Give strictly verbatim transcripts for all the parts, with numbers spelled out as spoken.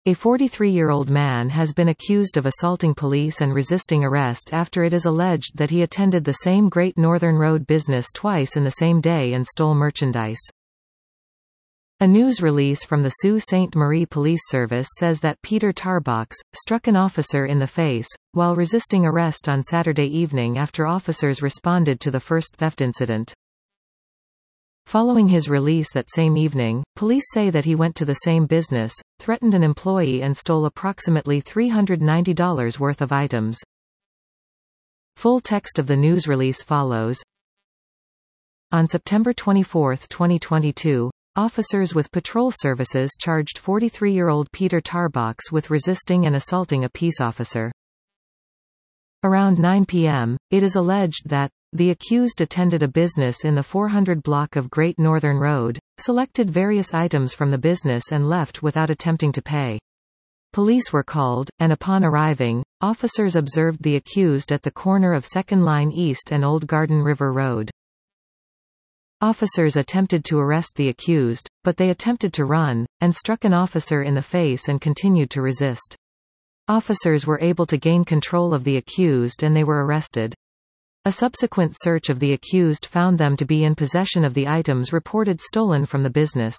A forty-three-year-old man has been accused of assaulting police and resisting arrest after it is alleged that he attended the same Great Northern Road business twice in the same day and stole merchandise. A news release from the Sault Ste. Marie Police Service says that Peter Tarbox struck an officer in the face while resisting arrest on Saturday evening after officers responded to the first theft incident. Following his release that same evening, police say that he went to the same business, threatened an employee and stole approximately three hundred ninety dollars worth of items. Full text of the news release follows. On September twenty-fourth, twenty twenty-two, officers with patrol services charged forty-three-year-old Peter Tarbox with resisting and assaulting a peace officer. Around nine p m, it is alleged that the accused attended a business in the four hundred block of Great Northern Road, selected various items from the business and left without attempting to pay. Police were called, and upon arriving, officers observed the accused at the corner of Second Line East and Old Garden River Road. Officers attempted to arrest the accused, but they attempted to run, and struck an officer in the face and continued to resist. Officers were able to gain control of the accused and they were arrested. A subsequent search of the accused found them to be in possession of the items reported stolen from the business.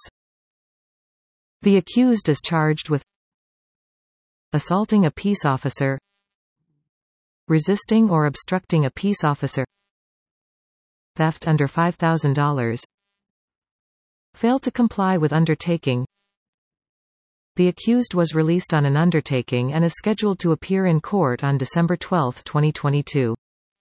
The accused is charged with assaulting a peace officer, resisting or obstructing a peace officer, theft under five thousand dollars, failed to comply with undertaking. The accused was released on an undertaking and is scheduled to appear in court on December twelfth, twenty twenty-two.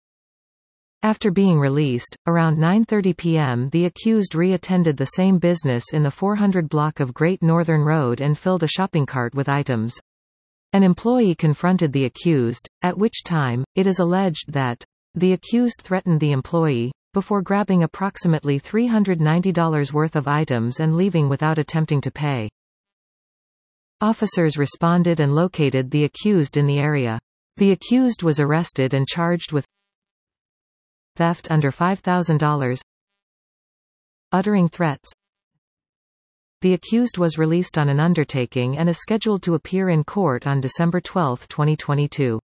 After being released, around nine thirty p m the accused re-attended the same business in the four hundred block of Great Northern Road and filled a shopping cart with items. An employee confronted the accused, at which time, it is alleged that the accused threatened the employee, before grabbing approximately three hundred ninety dollars worth of items and leaving without attempting to pay. Officers responded and located the accused in the area. The accused was arrested and charged with theft under five thousand dollars, uttering threats. The accused was released on an undertaking and is scheduled to appear in court on December twelfth, twenty twenty-two.